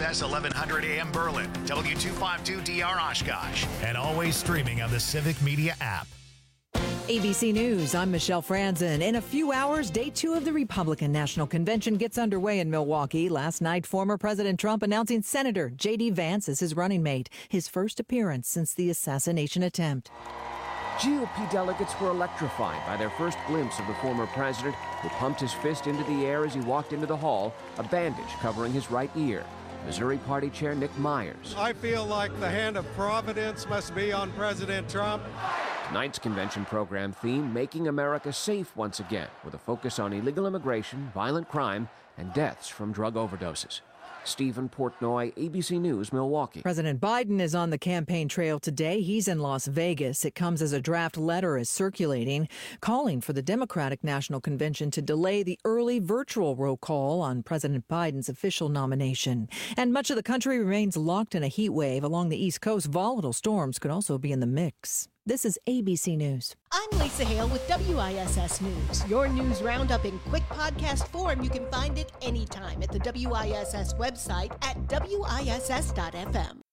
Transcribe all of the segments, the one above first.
WISS 1100 AM Berlin, W252DR Oshkosh, and always streaming on the Civic Media app. ABC News, I'm Michelle Franzen. In a few hours, day 2 of the Republican National Convention gets underway in Milwaukee. Last night, former President Trump announcing Senator J.D. Vance as his running mate, his first appearance since the assassination attempt. GOP delegates were electrified by their first glimpse of the former president, who pumped his fist into the air as he walked into the hall, a bandage covering his right ear. Missouri Party Chair Nick Myers. I feel like the hand of Providence must be on President Trump. Tonight's convention program theme, Making America Safe Once Again, with a focus on illegal immigration, violent crime, and deaths from drug overdoses. Stephen Portnoy, ABC News, Milwaukee. President Biden is on the campaign trail today. He's in Las Vegas. It comes as a draft letter is circulating, calling for the Democratic National Convention to delay the early virtual roll call on President Biden's official nomination. And much of the country remains locked in a heat wave. Along the East Coast, volatile storms could also be in the mix. This is ABC News. I'm Lisa Hale with WISS News. Your news roundup in quick podcast form. You can find it anytime at the WISS website at WISS.FM.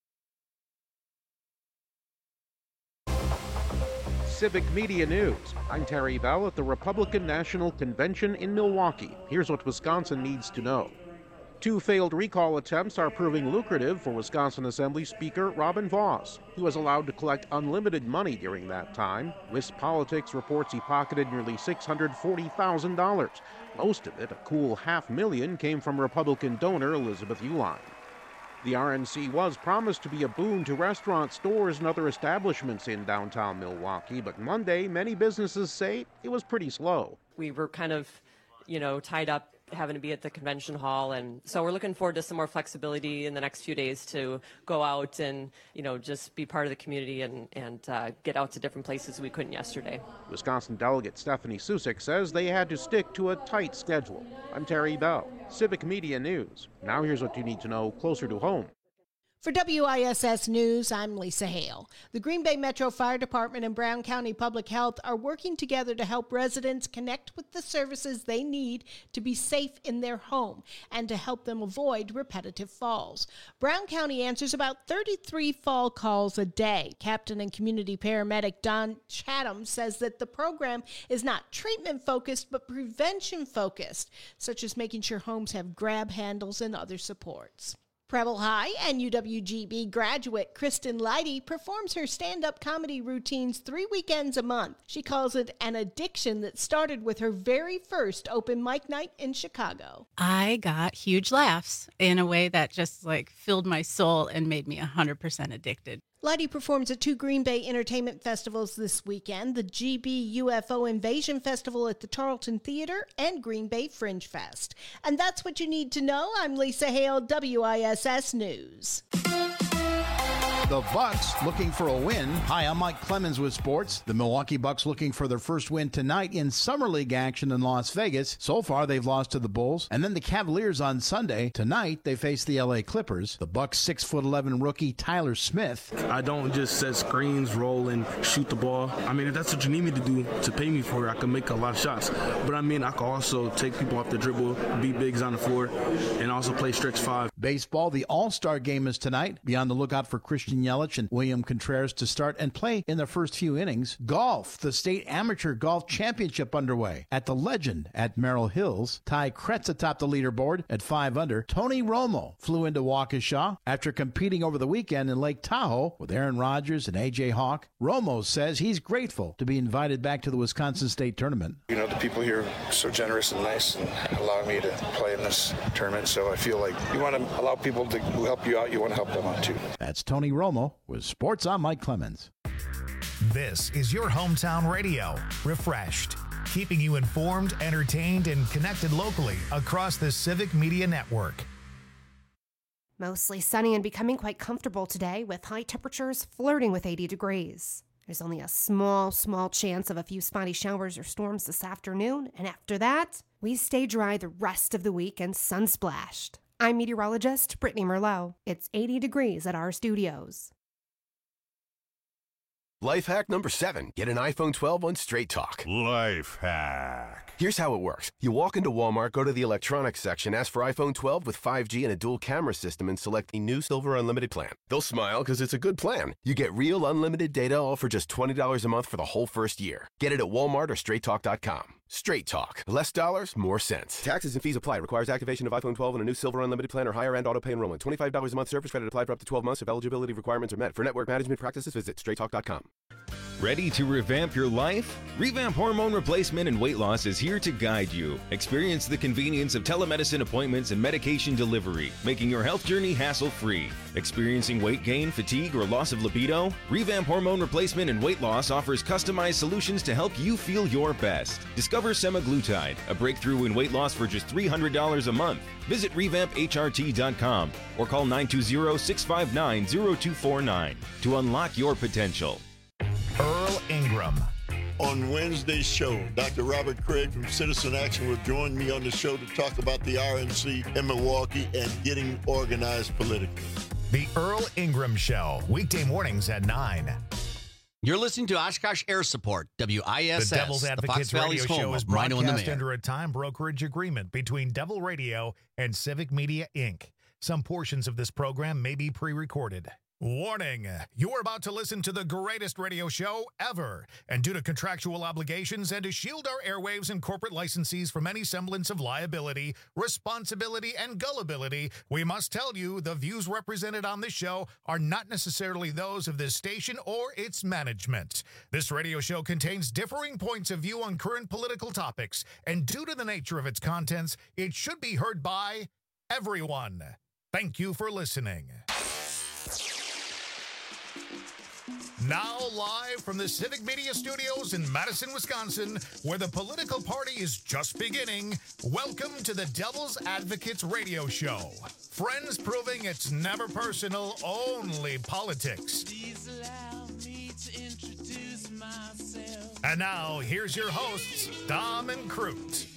Civic Media News. I'm Terry Bell at the Republican National Convention in Milwaukee. Here's what Wisconsin needs to know. 2 failed recall attempts are proving lucrative for Wisconsin Assembly Speaker Robin Vos, who was allowed to collect unlimited money during that time. WIS Politics reports he pocketed nearly $640,000. Most of it, a cool $500,000, came from Republican donor Elizabeth Uihlein. The RNC was promised to be a boon to restaurants, stores, and other establishments in downtown Milwaukee, but Monday, many businesses say it was pretty slow. We were kind of, tied up having to be at the convention hall, and so we're looking forward to some more flexibility in the next few days to go out and just be part of the community and get out to different places we couldn't yesterday. Wisconsin delegate Stephanie Susik says they had to stick to a tight schedule. I'm Terry Bell, Civic Media News. Now here's what you need to know closer to home. For WISS News, I'm Lisa Hale. The Green Bay Metro Fire Department and Brown County Public Health are working together to help residents connect with the services they need to be safe in their home and to help them avoid repetitive falls. Brown County answers about 33 fall calls a day. Captain and community paramedic Don Chatham says that the program is not treatment-focused but prevention-focused, such as making sure homes have grab handles and other supports. Preble High and UWGB graduate Kristen Leidy performs her stand-up comedy routines 3 weekends a month. She calls it an addiction that started with her very first open mic night in Chicago. I got huge laughs in a way that just filled my soul and made me 100% addicted. Leidy performs at 2 Green Bay entertainment festivals this weekend, the GB UFO Invasion Festival at the Tarleton Theater and Green Bay Fringe Fest. And that's what you need to know. I'm Lisa Hale, WISS News. The Bucks looking for a win. Hi, I'm Mike Clemens with sports. The Milwaukee Bucks looking for their first win tonight in Summer League action in Las Vegas. So far, they've lost to the Bulls. And then the Cavaliers on Sunday. Tonight, they face the LA Clippers. The Bucks 6'11" rookie Tyler Smith. I don't just set screens, roll, and shoot the ball. If that's what you need me to do to pay me for it, I can make a lot of shots. But I can also take people off the dribble, beat bigs on the floor, and also play stretch 5. Baseball, the All-Star game is tonight. Be on the lookout for Christian Yelich and William Contreras to start and play in the first few innings. Golf, the State Amateur Golf Championship underway at the Legend at Merrill Hills. Ty Kretz atop the leaderboard at 5 under. Tony Romo flew into Waukesha after competing over the weekend in Lake Tahoe with Aaron Rodgers and A.J. Hawk. Romo says he's grateful to be invited back to the Wisconsin State Tournament. The people here are so generous and nice and allow me to play in this tournament, so I feel like you want to allow people who help you out, you want to help them out too. That's Tony Romo with Sports. I'm Mike Clemens. This is your hometown radio, Refreshed, keeping you informed, entertained, and connected locally across the Civic Media Network. Mostly sunny and becoming quite comfortable today with high temperatures flirting with 80 degrees. There's only a small chance of a few spotty showers or storms this afternoon, and after that, we stay dry the rest of the week and sun-splashed. I'm meteorologist Brittany Merlot. It's 80 degrees at our studios. Life hack number 7. Get an iPhone 12 on Straight Talk. Life hack. Here's how it works. You walk into Walmart, go to the electronics section, ask for iPhone 12 with 5G and a dual camera system, and select the new Silver Unlimited plan. They'll smile because it's a good plan. You get real unlimited data all for just $20 a month for the whole first year. Get it at Walmart or StraightTalk.com. Straight Talk. Less dollars, more sense. Taxes and fees apply. Requires activation of iPhone 12 and a new Silver Unlimited plan or higher end auto pay enrollment. $25 a month service credit applied for up to 12 months if eligibility requirements are met. For network management practices, visit StraightTalk.com. Ready to revamp your life? Revamp Hormone Replacement and Weight Loss is here to guide you. Experience the convenience of telemedicine appointments and medication delivery, making your health journey hassle-free. Experiencing weight gain, fatigue, or loss of libido? Revamp Hormone Replacement and Weight Loss offers customized solutions to help you feel your best. Discover semaglutide, a breakthrough in weight loss for just $300 a month. Visit revampHRT.com or call 920-659-0249 to unlock your potential. Earl Ingram. On Wednesday's show, Dr. Robert Craig from Citizen Action will join me on the show to talk about the RNC in Milwaukee and getting organized politically. The Earl Ingram Show, weekday mornings at 9. You're listening to Oshkosh Air Support, WISS. The Devil's Advocates Radio Show is Rhino and the broadcast Mayor. under a time brokerage agreement between Devil Radio and Civic Media, Inc. Some portions of this program may be pre-recorded. Warning, you are about to listen to the greatest radio show ever, and due to contractual obligations and to shield our airwaves and corporate licensees from any semblance of liability, responsibility, and gullibility, we must tell you the views represented on this show are not necessarily those of this station or its management. This radio show contains differing points of view on current political topics, and due to the nature of its contents, it should be heard by everyone. Thank you for listening. Now live from the Civic Media Studios in Madison, Wisconsin, where the political party is just beginning, welcome to the Devil's Advocates Radio Show. Friends proving it's never personal, only politics. Please allow me to introduce myself. And now, here's your hosts, Dom and Crute.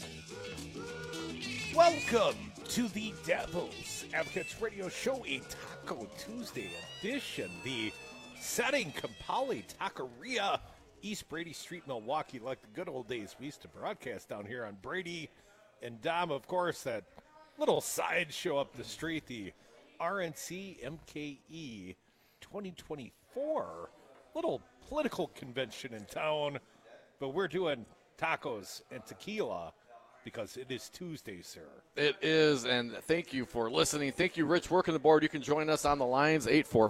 Welcome to the Devil's Advocates Radio Show, a Taco Tuesday edition. The setting, Kampali Taqueria, East Brady Street, Milwaukee, like the good old days we used to broadcast down here on Brady and Dom. Of course, that little sideshow up the street, the RNC MKE 2024, little political convention in town, but we're doing tacos and tequila because it is Tuesday, sir. It is, and thank you for listening. Thank you, Rich, working the board. You can join us on the lines,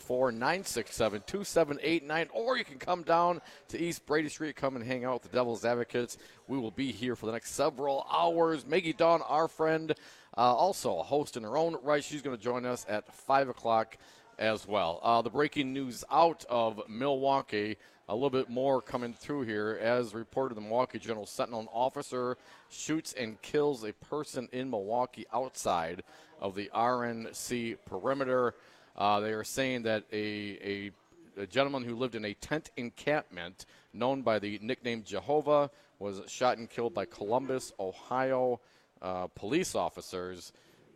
844-967-2789, or you can come down to East Brady Street, come and hang out with the Devil's Advocates. We will be here for the next several hours. Maggie Dawn, our friend, also a host in her own right. She's going to join us at 5 o'clock as well. The breaking news out of Milwaukee, a little bit more coming through here. As reported, the Milwaukee Journal Sentinel, an officer shoots and kills a person in Milwaukee outside of the RNC perimeter. They are saying that a gentleman who lived in a tent encampment known by the nickname Jehovah was shot and killed by Columbus, Ohio police officers.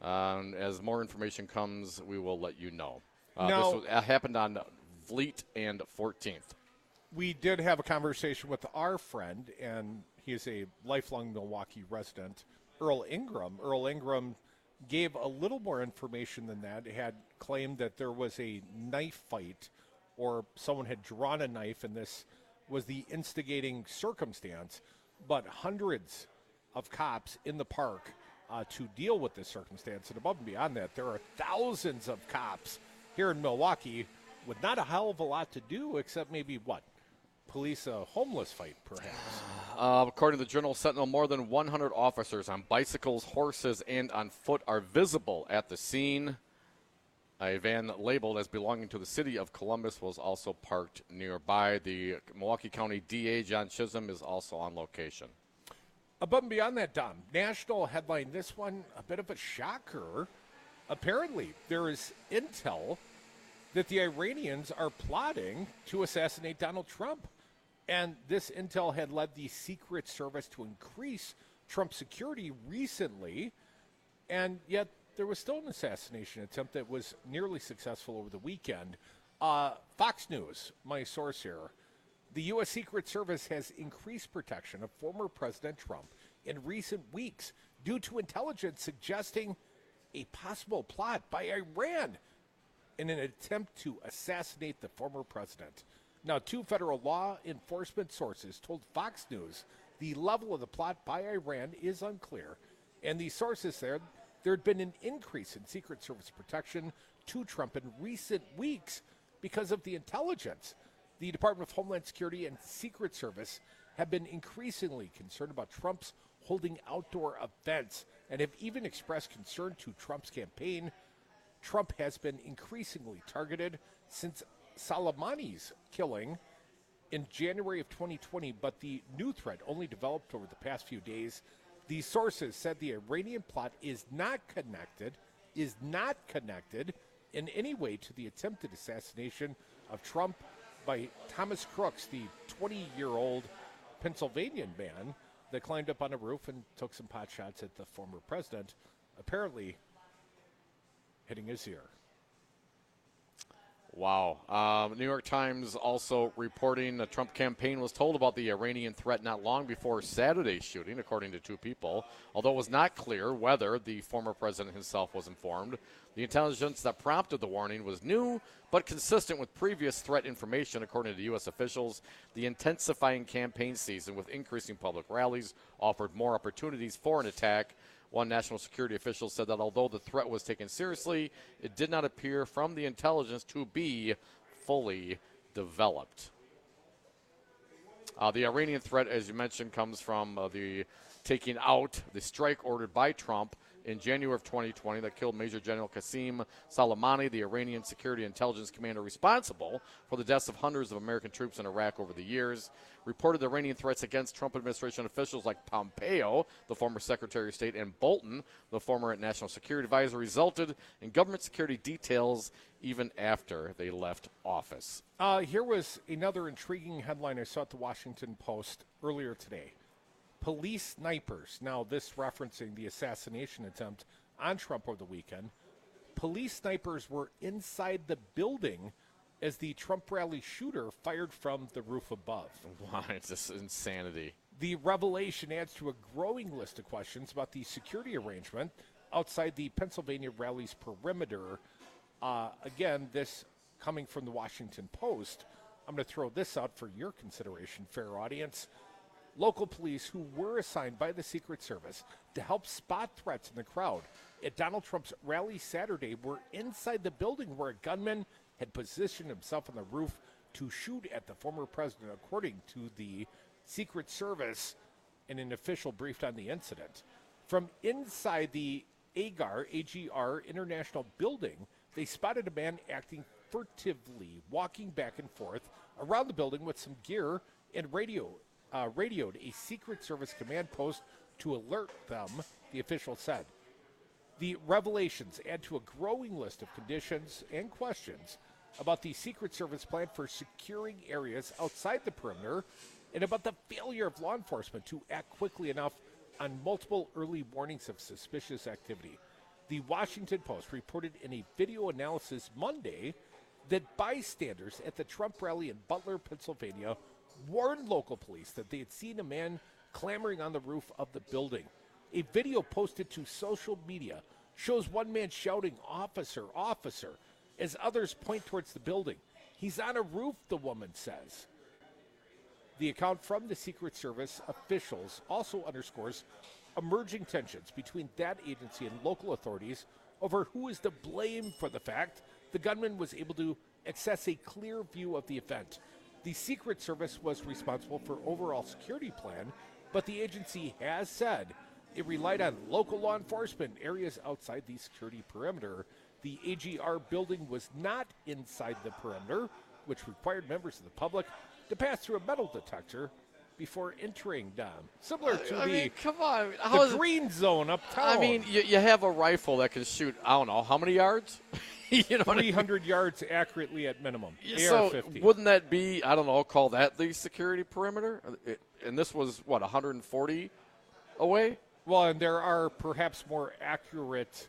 As more information comes, we will let you know. This happened on Fleet and 14th. We did have a conversation with our friend, and he is a lifelong Milwaukee resident, Earl Ingram. Earl Ingram gave a little more information than that. He had claimed that there was a knife fight, or someone had drawn a knife, and this was the instigating circumstance. But hundreds of cops in the park to deal with this circumstance. And above and beyond that, there are thousands of cops here in Milwaukee with not a hell of a lot to do except maybe police a homeless fight, perhaps. According to the Journal Sentinel, more than 100 officers on bicycles, horses, and on foot are visible at the scene. A van labeled as belonging to the city of Columbus was also parked nearby. The Milwaukee County DA, John Chisholm, is also on location. Above and beyond that, Dom, national headline, this one, a bit of a shocker. Apparently, there is intel that the Iranians are plotting to assassinate Donald Trump. And this intel had led the Secret Service to increase Trump's security recently, and yet there was still an assassination attempt that was nearly successful over the weekend. Fox News, my source here, The U.S. Secret Service has increased protection of former President Trump in recent weeks due to intelligence suggesting a possible plot by Iran in an attempt to assassinate the former president. Now, 2 federal law enforcement sources told Fox News the level of the plot by Iran is unclear, and the sources said there had been an increase in Secret Service protection to Trump in recent weeks because of the intelligence. The Department of Homeland Security and Secret Service have been increasingly concerned about Trump's holding outdoor events and have even expressed concern to Trump's campaign. Trump has been increasingly targeted since Soleimani's killing in January of 2020, but the new threat only developed over the past few days. These sources said the Iranian plot is not connected in any way to the attempted assassination of Trump by Thomas Crooks, the 20-year-old Pennsylvania man that climbed up on a roof and took some pot shots at the former president, apparently hitting his ear. Wow. New York Times also reporting the Trump campaign was told about the Iranian threat not long before Saturday's shooting, according to 2 people, although it was not clear whether the former president himself was informed. The intelligence that prompted the warning was new but consistent with previous threat information, according to U.S. officials. The intensifying campaign season with increasing public rallies offered more opportunities for an attack. One national security official said that although the threat was taken seriously, it did not appear from the intelligence to be fully developed. The Iranian threat, as you mentioned, comes from the taking out the strike ordered by Trump in January of 2020 that killed Major General Qasem Soleimani, the Iranian security intelligence commander responsible for the deaths of hundreds of American troops in Iraq over the years. Reported Iranian threats against Trump administration officials like Pompeo, the former Secretary of State, and Bolton, the former National Security Advisor, resulted in government security details even after they left office. Here was another intriguing headline I saw at the Washington Post earlier today. Police snipers, now this referencing the assassination attempt on Trump over the weekend. Police snipers were inside the building as the Trump rally shooter fired from the roof above. Wow, it's just insanity. The revelation adds to a growing list of questions about the security arrangement outside the Pennsylvania rally's perimeter. Again, this coming from the Washington Post. I'm going to throw this out for your consideration, fair audience. Local police who were assigned by the Secret Service to help spot threats in the crowd at Donald Trump's rally Saturday were inside the building where a gunman had positioned himself on the roof to shoot at the former president, according to the Secret Service in an official briefed on the incident. From inside the AGR International building, they spotted a man acting furtively, walking back and forth around the building with some gear and radioed a Secret Service command post to alert them, the official said. The revelations add to a growing list of conditions and questions about the Secret Service plan for securing areas outside the perimeter and about the failure of law enforcement to act quickly enough on multiple early warnings of suspicious activity. The Washington Post reported in a video analysis Monday that bystanders at the Trump rally in Butler, Pennsylvania, warned local police that they had seen a man clambering on the roof of the building. A video posted to social media shows one man shouting, "Officer, officer," as others point towards the building. "He's on a roof," the woman says. The account from the Secret Service officials also underscores emerging tensions between that agency and local authorities over who is to blame for the fact the gunman was able to access a clear view of the event. The Secret Service was responsible for overall security plan, but the agency has said it relied on local law enforcement areas outside the security perimeter. The AGR building was not inside the perimeter, which required members of the public to pass through a metal detector before entering down. Similar to the green zone uptown. I mean, you have a rifle that can shoot, I don't know, how many yards? 300 yards accurately at minimum. So AR-50. wouldn't that be, I don't know, call that the security perimeter? And this was, 140 away? Well, and there are perhaps more accurate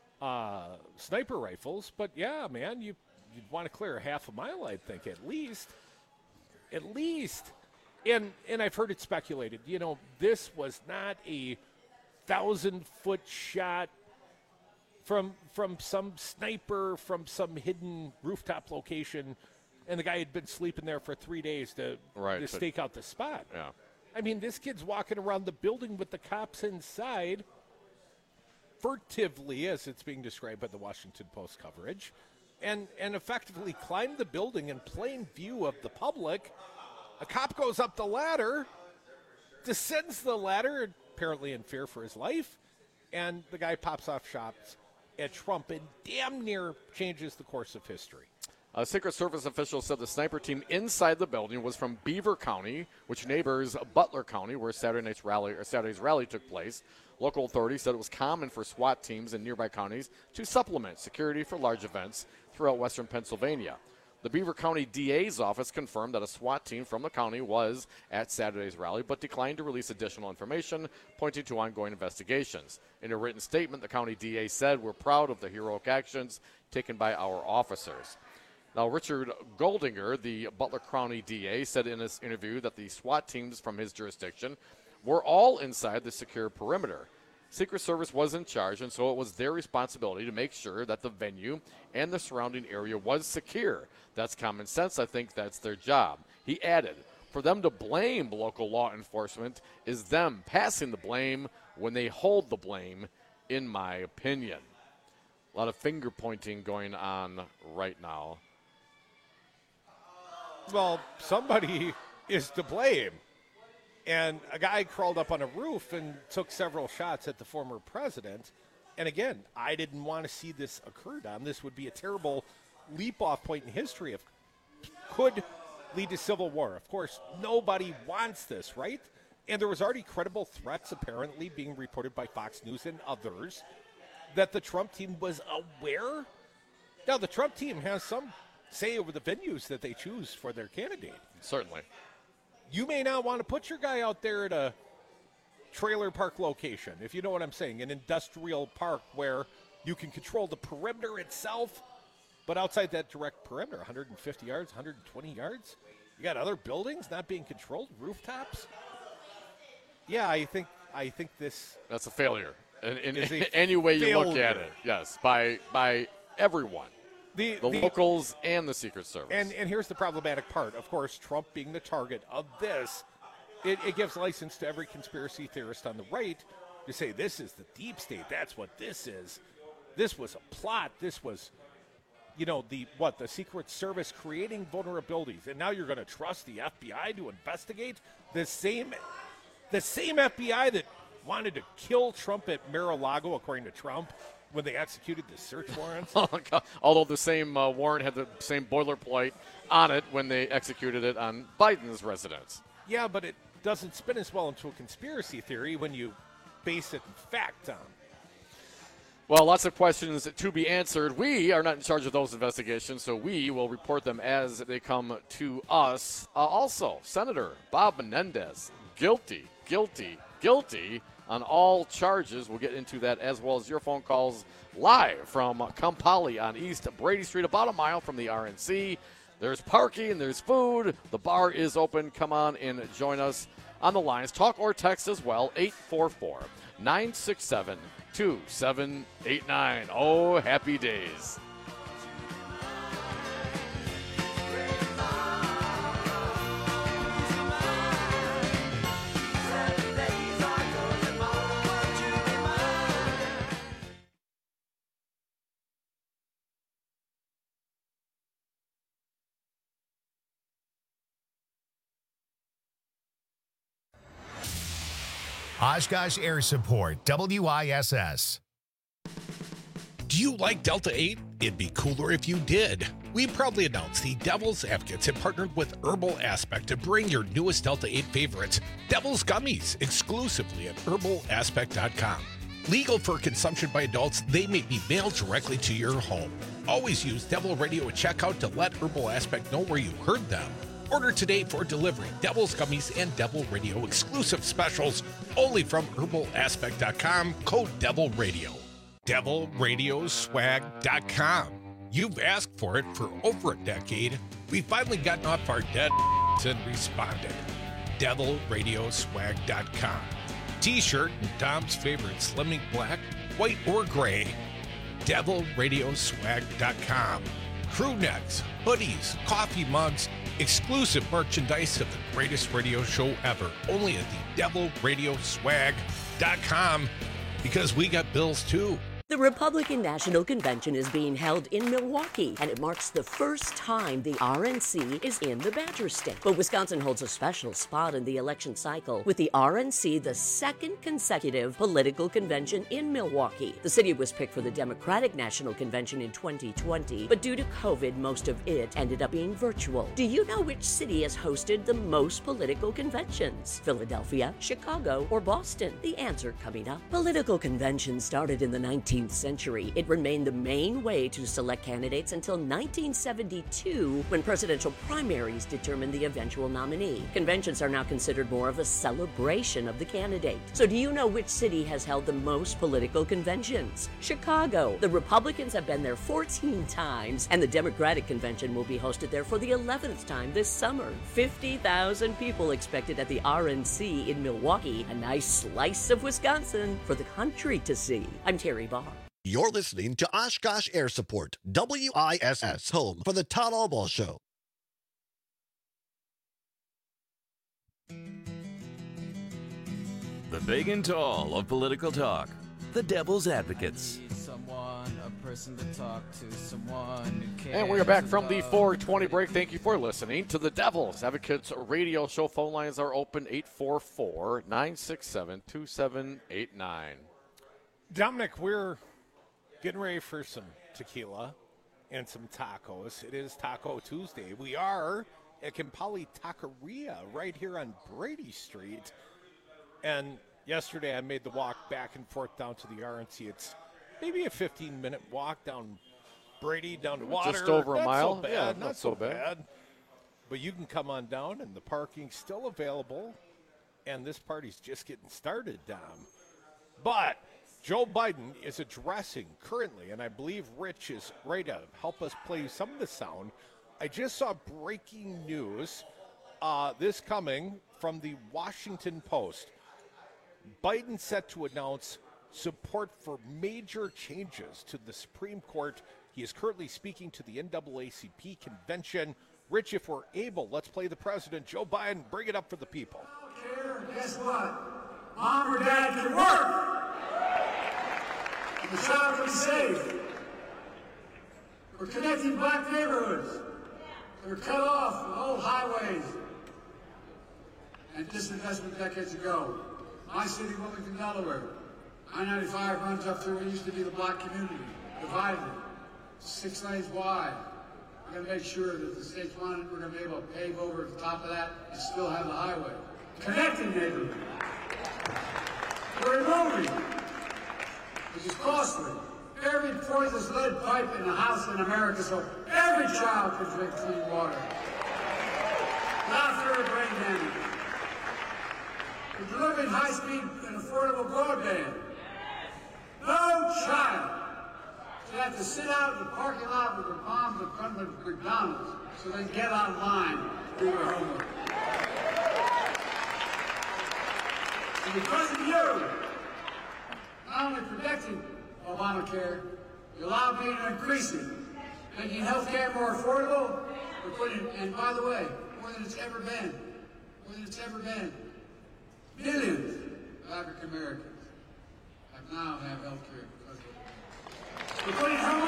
sniper rifles, but yeah, man, you'd want to clear half a mile, I'd think, at least. at least, and I've heard it speculated, this was not a 1,000-foot shot from some sniper from some hidden rooftop location, and the guy had been sleeping there for 3 days to stake out the spot. Yeah. I mean, this kid's walking around the building with the cops inside, furtively, as it's being described by the Washington Post coverage, and effectively climbed the building in plain view of the public. A cop goes up the ladder, descends the ladder, apparently in fear for his life, and the guy pops off shots at Trump and damn near changes the course of history. A Secret Service official said the sniper team inside the building was from Beaver County, which neighbors Butler County, where Saturday's rally took place. Local authorities said it was common for SWAT teams in nearby counties to supplement security for large events throughout western Pennsylvania. The Beaver County DA's office confirmed that a SWAT team from the county was at Saturday's rally, but declined to release additional information, pointing to ongoing investigations. In a written statement, the county DA said, "We're proud of the heroic actions taken by our officers." Now, Richard Goldinger, the Butler County DA, said in his interview that the SWAT teams from his jurisdiction were all inside the secure perimeter. Secret Service was in charge, and so it was their responsibility to make sure that the venue and the surrounding area was secure. That's common sense. I think that's their job. He added, for them to blame local law enforcement is them passing the blame when they hold the blame, in my opinion. A lot of finger pointing going on right now. Well, somebody is to blame. And a guy crawled up on a roof and took several shots at the former president. And again, I didn't want to see this occur, Don. This would be a terrible leap-off point in history. Could lead to civil war. Of course, nobody wants this, right? And there was already credible threats apparently being reported by Fox News and others that the Trump team was aware. Now, the Trump team has some say over the venues that they choose for their candidate. Certainly. You may not want to put your guy out there at a trailer park location, if you know what I'm saying, an industrial park where you can control the perimeter itself, but outside that direct perimeter, 150 yards, 120 yards, you got other buildings not being controlled, rooftops. Yeah, I think this... That's a failure in any way you look at it, yes, by everyone. The locals and the Secret Service. And here's the problematic part. Of course, Trump being the target of this, it gives license to every conspiracy theorist on the right to say this is the deep state. That's what this is. This was a plot. This was, the Secret Service creating vulnerabilities. And now you're going to trust the FBI to investigate the same FBI that wanted to kill Trump at Mar-a-Lago, according to Trump, when they executed the search warrants. Although the same warrant had the same boilerplate on it when they executed it on Biden's residence. Yeah, but it doesn't spin as well into a conspiracy theory when you base it in fact on. Well, lots of questions to be answered. We are not in charge of those investigations, so we will report them as they come to us. Also, Senator Bob Menendez, guilty on all charges. We'll get into that as well as your phone calls live from Kampali on East Brady Street, about a mile from the RNC. There's parking, there's food. The bar is open. Come on and join us on the lines. Talk or text as well, 844-967-2789. Oh, happy days. Oshkosh Air Support, WISS. Do you like Delta 8? It'd be cooler if you did. We proudly announce the Devil's Advocates have partnered with Herbal Aspect to bring your newest Delta 8 favorites, Devil's Gummies, exclusively at herbalaspect.com. Legal for consumption by adults, they may be mailed directly to your home. Always use Devil Radio at checkout to let Herbal Aspect know where you heard them. Order today for delivery. Devil's Gummies and Devil Radio exclusive specials only from herbalaspect.com, code Devil Radio. DevilRadioswag.com. You've asked for it for over a decade. We've finally gotten off our dead and responded. DevilRadioswag.com. T-shirt and Dom's favorite Slimming Black, white or gray. DevilRadioswag.com. Crew necks, hoodies, coffee mugs, exclusive merchandise of the greatest radio show ever. Only at the DevilRadioswag.com, because we got bills too. The Republican National Convention is being held in Milwaukee, and it marks the first time the RNC is in the Badger State. But Wisconsin holds a special spot in the election cycle, with the RNC the second consecutive political convention in Milwaukee. The city was picked for the Democratic National Convention in 2020, but due to COVID, most of it ended up being virtual. Do you know which city has hosted the most political conventions? Philadelphia, Chicago, or Boston? The answer coming up. Political conventions started in the 19th century. It remained the main way to select candidates until 1972, when presidential primaries determined the eventual nominee. Conventions are now considered more of a celebration of the candidate. So do you know which city has held the most political conventions? Chicago. The Republicans have been there 14 times, and the Democratic convention will be hosted there for the 11th time this summer. 50,000 people expected at the RNC in Milwaukee, a nice slice of Wisconsin for the country to see. I'm Terry Barr. You're listening to Oshkosh Air Support, WISS, home for the Todd Albaugh Show. The big and tall of political talk, the Devil's Advocates. A person to talk to, someone who cares. And we are back from the 420 break. Thank you for listening to the Devil's Advocates radio show. Phone lines are open, 844-967-2789. Dominic, we're getting ready for some tequila and some tacos. It is Taco Tuesday. We are at Kimpali Taqueria right here on Brady Street. And yesterday I made the walk back and forth down to the RNC. It's maybe a 15-minute walk down Brady, down to water. Just over a mile? So bad, yeah, not so bad. But you can come on down, and the parking's still available. And this party's just getting started, Dom. But Joe Biden is addressing currently, and I believe Rich is right to help us play some of the sound. I just saw breaking news, this coming from the Washington Post. Biden set to announce support for major changes to the Supreme Court. He is currently speaking to the NAACP convention. Rich, if we're able, let's play the president, Joe Biden. Bring it up for the people. Guess what? Mom or dad can work. And the child can be saved. We're connecting black neighborhoods that were cut off with old highways and disinvestment decades ago. My city, Wilmington, Delaware. I-95 runs up through what used to be the black community, divided, 6 lanes wide. We're going to make sure that the state's wanted, we're going to be able to pave over the top of that and still have the highway. Connecting neighborhoods. We're removing, which is costly, every poisonous lead pipe in a house in America so every child can drink clean water. Without fear of brain damage. We're delivering high-speed and affordable broadband. No child should have to sit out in the parking lot with their moms in front of McDonald's so they can get online and do their homework. And because of you, not only protecting Obamacare, you allowed me to increase it, making health care more affordable. We're putting, and by the way, more than it's ever been, millions of African Americans now have health care because of it. We're putting home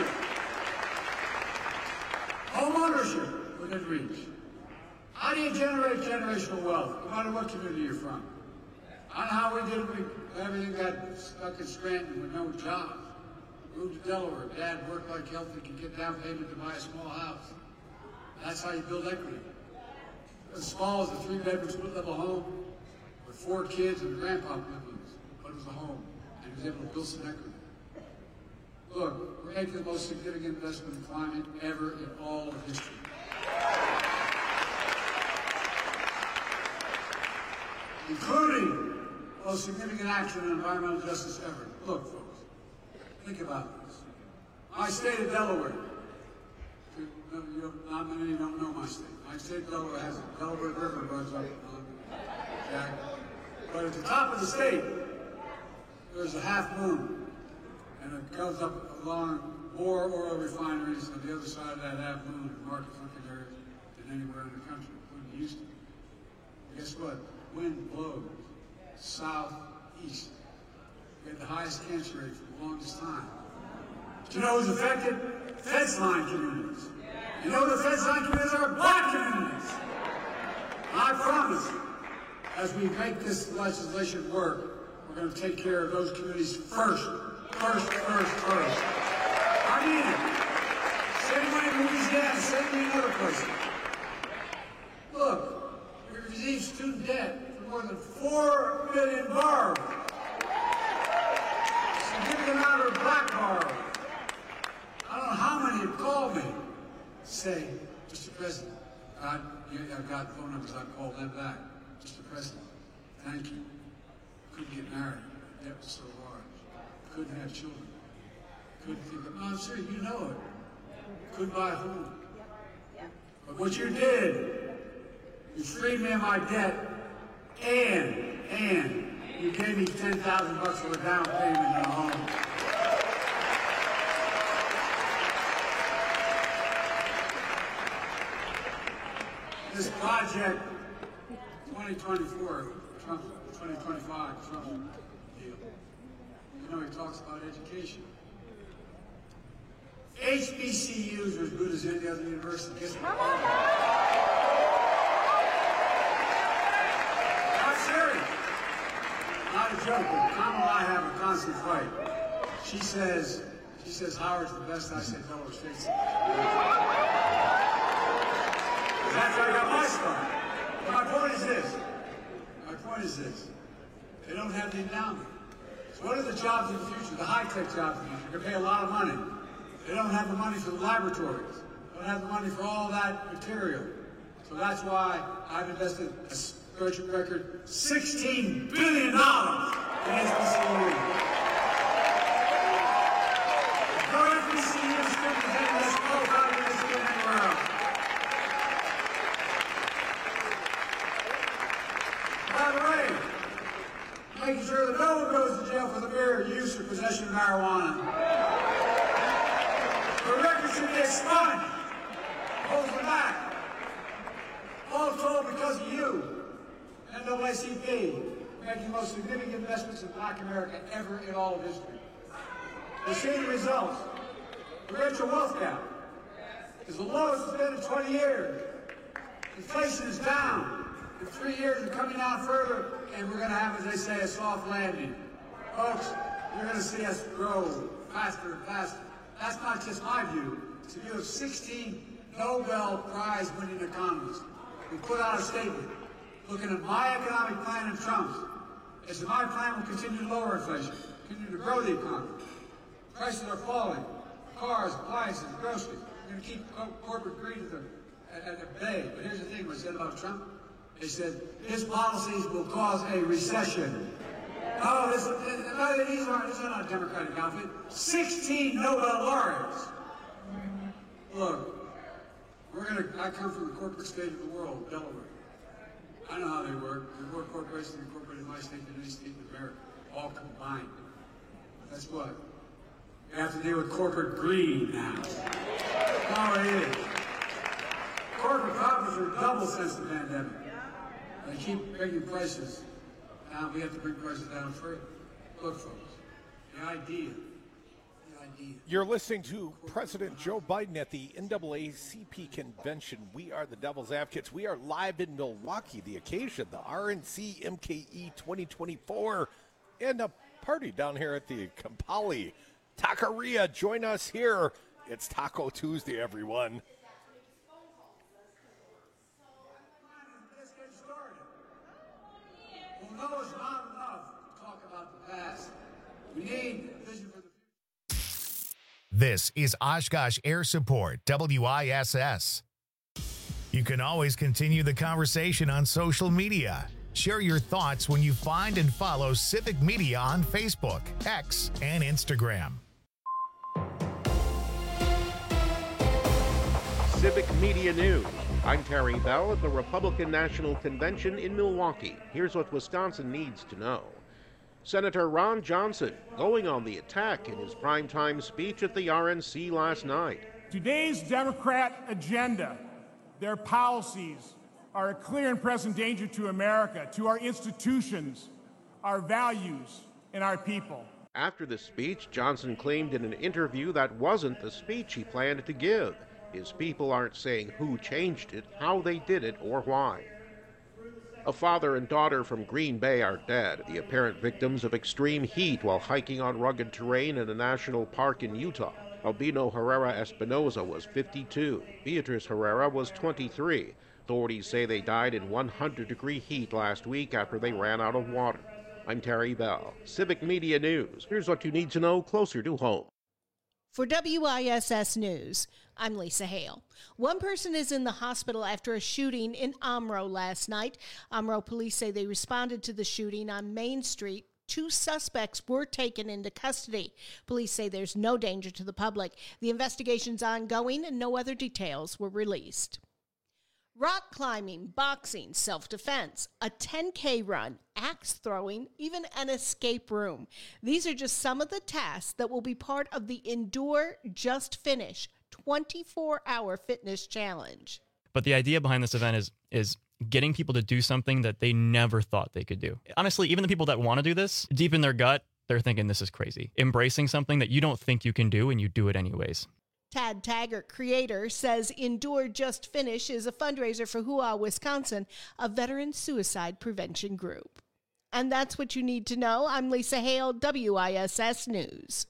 ownership within reach. How do you generate generational wealth, no matter what community you're from? I don't know how we did it. Everything got stuck in Scranton with no jobs. Moved to Delaware. Dad worked like hell to get down payment to buy a small house. That's how you build equity. As small as a 3-bedroom split-level home with 4 kids and a grandpa siblings, but it was a home. And he was able to build some equity. Look, we're making the most significant investment in climate ever in all of history. Including the most significant action in environmental justice ever. Look, folks, think about this. My state of Delaware Not many don't know my state. My state, Delaware, has a Delaware River runs up on Jack. But at the top of the state, there's a half moon, and it goes up along more oil refineries on the other side of that half moon in market-looking areas than anywhere in the country, including Houston. Guess what? Wind blows southeast. We had the highest cancer rate for the longest time. Do you know who's affected? Fence line communities. You know the fence line communities are black communities. And I promise, as we make this legislation work, we're going to take care of those communities first. I mean it. Same way in Louisiana, same way in other places. Look, we received student debt for more than 4 billion borrowers. Significant amount of black borrowers. I don't know how many have called me. Say, Mr. President, I've got phone numbers, I've called them back. Mr. President, thank you. Couldn't get married. The debt was so large. Couldn't have children. Couldn't think of, no, I'm sure you know it. Couldn't buy a home. But what you did, you freed me of my debt, and you gave me $10,000 for a down payment on a home. This project, 2024, Trump, 2025, Trump deal. You know, he talks about education. HBCUs are as good as any other university. Guess what? Not serious. Not a joke. Tom and I have a constant fight. She says Howard's the best. I say Delaware State's the best. That's where I got my start. My point is this. They don't have the endowment. So what are the jobs in the future? The high-tech jobs in the future. They're going to pay a lot of money. They don't have the money for the laboratories. They don't have the money for all that material. So that's why I've invested a record $16 billion in HBCU. No HBCU students in this qualified university anywhere else. By the way, making sure that no one goes to jail for the mere use or possession of marijuana. The record should be expunged. Holds them back. All told because of you, NAACP, making the most significant investments in Black America ever in all of history. We're seeing the results. The racial wealth gap is the lowest it's been in 20 years. Inflation is down. In 3 years, we're coming down further, and we're going to have, as they say, a soft landing. Folks, you're going to see us grow faster and faster. That's not just my view. It's the view of 16 Nobel Prize-winning economists. We put out a statement looking at my economic plan and Trump's. As my plan will continue to lower inflation, continue to grow the economy. Prices are falling. Cars, appliances, groceries. We're going to keep corporate greed at bay. But here's the thing, what I said about Trump. They said his policies will cause a recession. Oh, these are not a Democratic outfit. 16 Nobel laureates. Look, I come from the corporate state of the world, Delaware. I know how they work. There are more corporations incorporated in my state than any state in America, all combined. That's what? We have to deal with corporate greed now. That's how it is. Corporate profits are double since the pandemic. They keep bringing prices. Now we have to bring prices down further. Look, folks, the idea. You're listening to President Joe Biden at the NAACP convention. We are the Devil's Advocates. We are live in Milwaukee. The occasion, the RNC MKE 2024, and a party down here at the Kampali Taqueria. Join us here. It's Taco Tuesday, everyone. Well, no, it's not enough to talk about the past. We need vision for the future. This is Oshkosh Air Support, WISS. You can always continue the conversation on social media. Share your thoughts when you find and follow Civic Media on Facebook, X, and Instagram. Civic Media News. I'm Terry Bell at the Republican National Convention in Milwaukee. Here's what Wisconsin needs to know. Senator Ron Johnson going on the attack in his primetime speech at the RNC last night. Today's Democrat agenda, their policies, are a clear and present danger to America, to our institutions, our values, and our people. After the speech, Johnson claimed in an interview that wasn't the speech he planned to give. His people aren't saying who changed it, how they did it, or why. A father and daughter from Green Bay are dead, the apparent victims of extreme heat while hiking on rugged terrain in a national park in Utah. Albino Herrera Espinoza was 52. Beatrice Herrera was 23. Authorities say they died in 100-degree heat last week after they ran out of water. I'm Terry Bell, Civic Media News. Here's what you need to know closer to home. For WISS News, I'm Lisa Hale. One person is in the hospital after a shooting in Omro last night. Omro police say they responded to the shooting on Main Street. 2 suspects were taken into custody. Police say there's no danger to the public. The investigation's ongoing and no other details were released. Rock climbing, boxing, self-defense, a 10K run, axe throwing, even an escape room. These are just some of the tasks that will be part of the Endure Just Finish 24-hour fitness challenge. But the idea behind this event is getting people to do something that they never thought they could do. Honestly, even the people that want to do this, deep in their gut, they're thinking this is crazy. Embracing something that you don't think you can do and you do it anyways. Tad Taggart, creator, says Endure Just Finish is a fundraiser for Hua, Wisconsin, a veteran suicide prevention group. And that's what you need to know. I'm Lisa Hale, WISS News.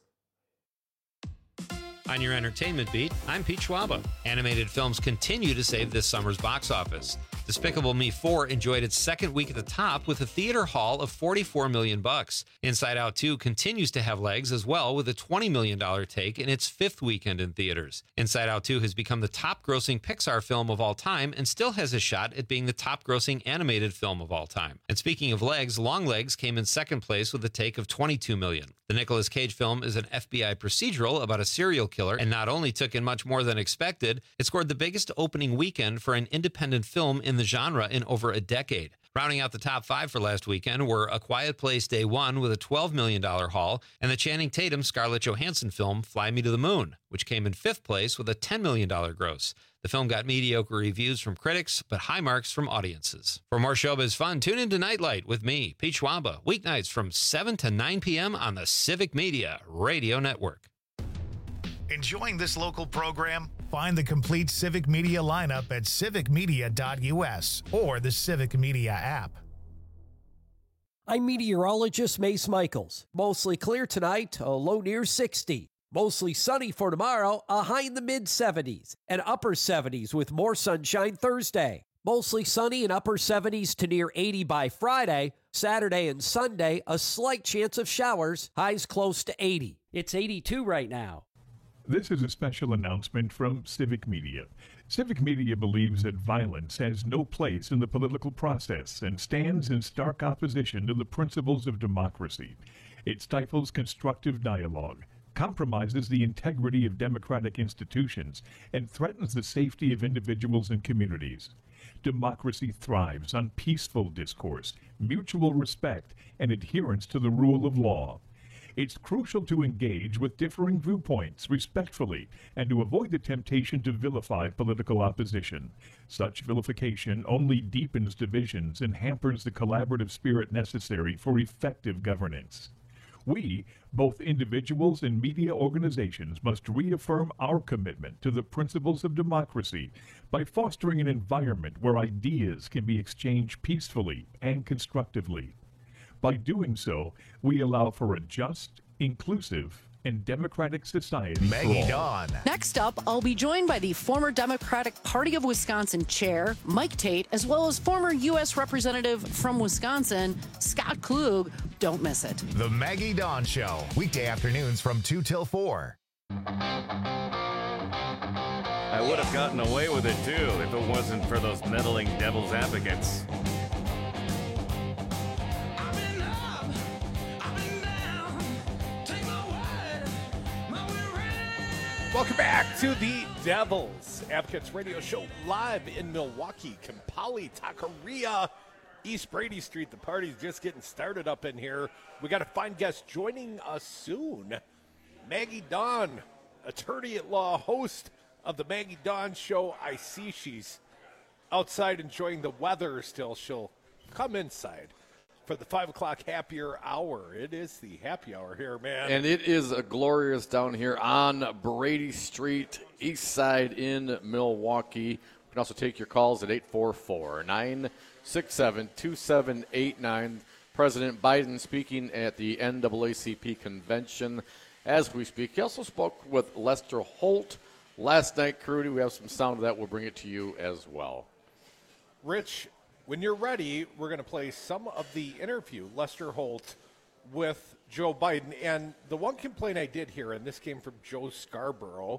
On your entertainment beat, I'm Pete Schwaba. Animated films continue to save this summer's box office. Despicable Me 4 enjoyed its second week at the top with a theater haul of $44 million. Inside Out 2 continues to have legs as well with a $20 million take in its 5th weekend in theaters. Inside Out 2 has become the top-grossing Pixar film of all time and still has a shot at being the top-grossing animated film of all time. And speaking of legs, Longlegs came in second place with a take of $22 million. The Nicolas Cage film is an FBI procedural about a serial killer and not only took in much more than expected, it scored the biggest opening weekend for an independent film in the genre in over a decade. Rounding out the top 5 for last weekend were A Quiet Place Day 1 with a $12 million haul and the Channing Tatum Scarlett Johansson film Fly Me to the Moon, which came in 5th place with a $10 million gross. The film got mediocre reviews from critics, but high marks from audiences. For more showbiz fun, tune into Nightlight with me, Pete Schwaba, weeknights from 7 to 9 p.m. on the Civic Media Radio Network. Enjoying this local program? Find the complete Civic Media lineup at civicmedia.us or the Civic Media app. I'm meteorologist Mace Michaels. Mostly clear tonight, a low near 60. Mostly sunny for tomorrow, a high in the mid-70s and upper 70s with more sunshine Thursday. Mostly sunny and upper 70s to near 80 by Friday. Saturday and Sunday, a slight chance of showers, highs close to 80. It's 82 right now. This is a special announcement from Civic Media. Civic Media believes that violence has no place in the political process and stands in stark opposition to the principles of democracy. It stifles constructive dialogue, compromises the integrity of democratic institutions, and threatens the safety of individuals and communities. Democracy thrives on peaceful discourse, mutual respect, and adherence to the rule of law. It's crucial to engage with differing viewpoints respectfully and to avoid the temptation to vilify political opposition. Such vilification only deepens divisions and hampers the collaborative spirit necessary for effective governance. We, both individuals and media organizations, must reaffirm our commitment to the principles of democracy by fostering an environment where ideas can be exchanged peacefully and constructively. By doing so, we allow for a just, inclusive, and democratic society. Maggie Dawn. Next up, I'll be joined by the former Democratic Party of Wisconsin chair, Mike Tate, as well as former U.S. Representative from Wisconsin, Scott Klug. Don't miss it. The Maggie Dawn Show, weekday afternoons from 2 till 4. I would have gotten away with it, too, if it wasn't for those meddling devil's advocates. Welcome back to the Devils Advocates Radio Show live in Milwaukee, Kampali, Taqueria, East Brady Street. The party's just getting started up in here. We got a fine guest joining us soon. Maggie Dawn, attorney at law, host of the Maggie Dawn Show. I see she's outside enjoying the weather still. She'll come inside for the 5 o'clock happier hour. It is the happy hour here, man. And it is a glorious down here on Brady Street, east side in Milwaukee. You can also take your calls at 844-967-2789. President Biden speaking at the NAACP convention as we speak. He also spoke with Lester Holt last night. Crudy, we have some sound of that. We'll bring it to you as well. Rich, when you're ready, we're going to play some of the interview, Lester Holt with Joe Biden. And the one complaint I did hear, and this came from Joe Scarborough,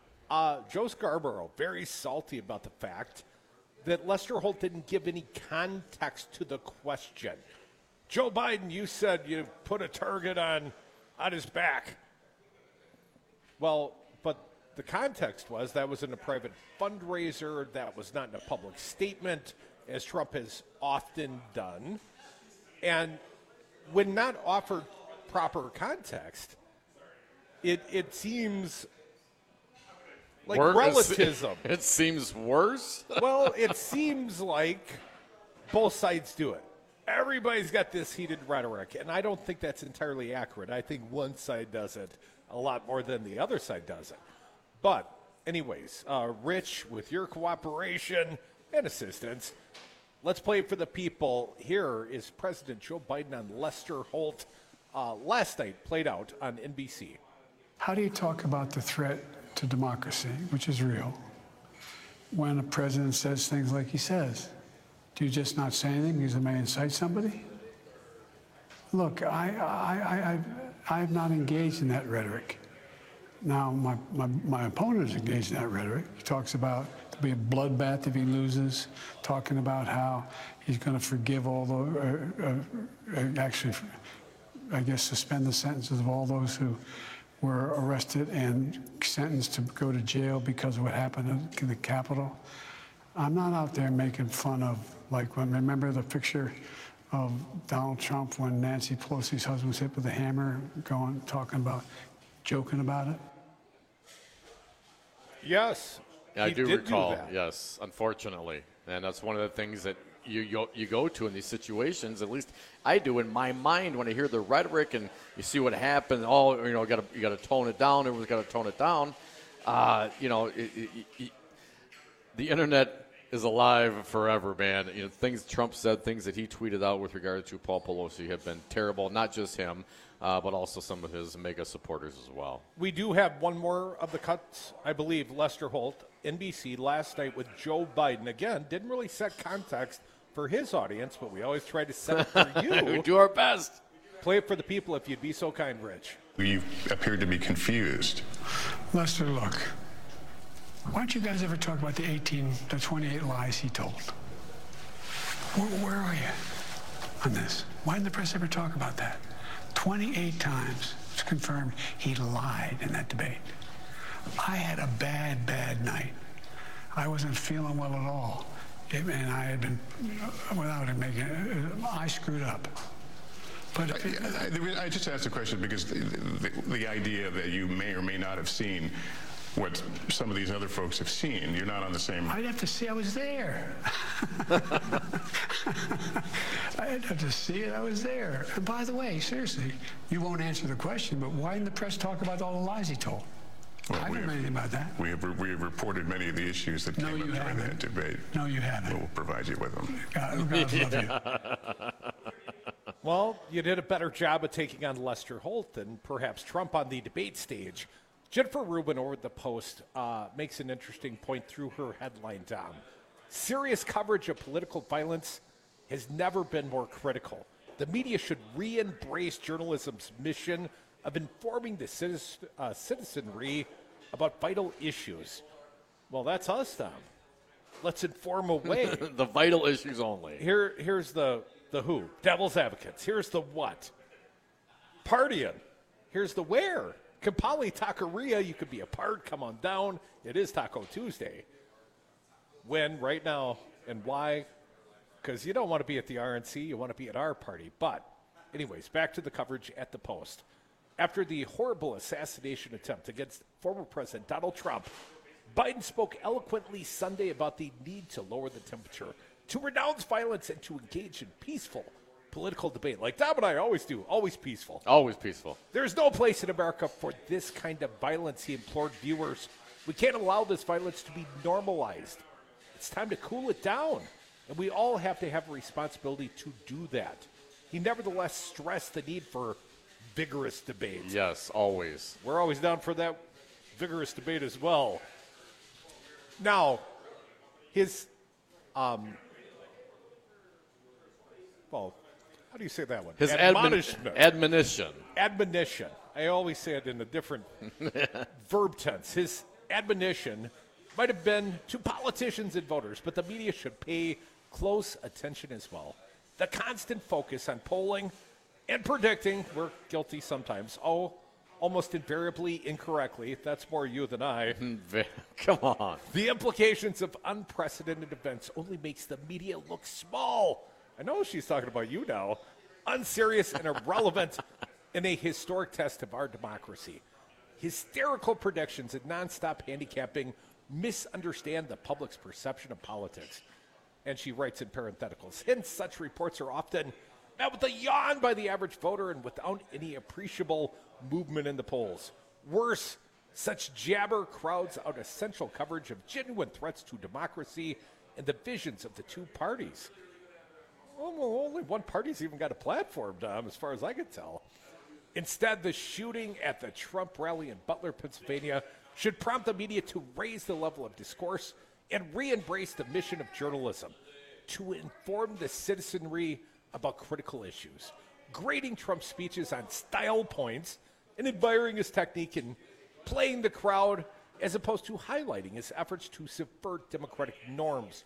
very salty about the fact that Lester Holt didn't give any context to the question. Joe Biden, you said you put a target on his back. Well, but the context was that was in a private fundraiser. That was not in a public statement, as Trump has often done. And when not offered proper context, it seems like relativism. It seems worse? Well, it seems like both sides do it. Everybody's got this heated rhetoric, and I don't think that's entirely accurate. I think one side does it a lot more than the other side does it. But anyways, Rich, with your cooperation and assistance, let's play for the people. Here is President Joe Biden on Lester Holt. Last night played out on NBC. How do you talk about the threat to democracy, which is real, when a president says things like he says? Do you just not say anything because it may incite somebody? Look, I have not engaged in that rhetoric. Now, my opponent is engaged in that rhetoric. He talks about there'll be a bloodbath if he loses, talking about how he's going to forgive all the, actually, I guess, suspend the sentences of all those who were arrested and sentenced to go to jail because of what happened in the Capitol. I'm not out there making fun of, like, remember the picture of Donald Trump when Nancy Pelosi's husband was hit with a hammer, joking about it? Yes. I do recall, yes, unfortunately. And that's one of the things that you go to in these situations, at least I do in my mind when I hear the rhetoric and you see what happened. You got to tone it down. Everyone's got to tone it down. The internet is alive forever, man. Things Trump said, things that he tweeted out with regard to Paul Pelosi have been terrible. Not just him, but also some of his mega supporters as well. We do have one more of the cuts, I believe. Lester Holt, NBC, last night with Joe Biden. Again, didn't really set context for his audience, but we always try to set it for you. We do our best. Play it for the people if you'd be so kind, Rich. You appeared to be confused. Lester, look. Why don't you guys ever talk about the 28 lies he told? Where are you on this? Why didn't the press ever talk about that? 28 times it's confirmed he lied in that debate. I had a bad night. I wasn't feeling well at all. And I had been, without it making it, I screwed up. But I just asked the question because the idea that you may or may not have seen what some of these other folks have seen. You're not on the same... I'd have to see. I was there. I'd have to see it. I was there. And by the way, seriously, you won't answer the question, but why didn't the press talk about all the lies he told? Well, I don't know anything about that. We have reported many of the issues that came up during that debate. No, you haven't. We'll provide you with them. God love you. Well, you did a better job of taking on Lester Holt than perhaps Trump on the debate stage. Jennifer Rubin over at the Post makes an interesting point through her headline, Tom. Serious coverage of political violence has never been more critical. The media should re-embrace journalism's mission of informing the citizenry about vital issues. Well, that's us, Tom. Let's inform away. The vital issues only. Here's the who. Devil's advocates. Here's the what. Partying. Here's the where. Kapali Taqueria, you could be a part. Come on down. It is Taco Tuesday. When right now, and why? Because you don't want to be at the RNC. You want to be at our party. But anyways, back to the coverage at the Post. After the horrible assassination attempt against former President Donald Trump, Biden spoke eloquently Sunday about the need to lower the temperature, to renounce violence, and to engage in peaceful political debate. Like Dom and I always do, always peaceful. Always peaceful. There's no place in America for this kind of violence, he implored viewers. We can't allow this violence to be normalized. It's time to cool it down, and we all have to have a responsibility to do that. He nevertheless stressed the need for vigorous debate. Yes, always. We're always down for that vigorous debate as well. Now, his, well, how do you say that one? His admonishment. Admonition. Admonition. I always say it in a different verb tense. His admonition might have been to politicians and voters, but the media should pay close attention as well. The constant focus on polling and predicting, we're guilty sometimes, almost invariably incorrectly. That's more you than I. Come on. The implications of unprecedented events only makes the media look small. I know she's talking about you now. Unserious and irrelevant in a historic test of our democracy. Hysterical predictions and nonstop handicapping misunderstand the public's perception of politics. And she writes in parentheticals, hence such reports are often met with a yawn by the average voter and without any appreciable movement in the polls. Worse, such jabber crowds out essential coverage of genuine threats to democracy and the visions of the two parties. Well, only one party's even got a platform, Dom, as far as I can tell. Instead, the shooting at the Trump rally in Butler, Pennsylvania, should prompt the media to raise the level of discourse and re-embrace the mission of journalism, to inform the citizenry about critical issues, grading Trump's speeches on style points and admiring his technique in playing the crowd as opposed to highlighting his efforts to subvert democratic norms.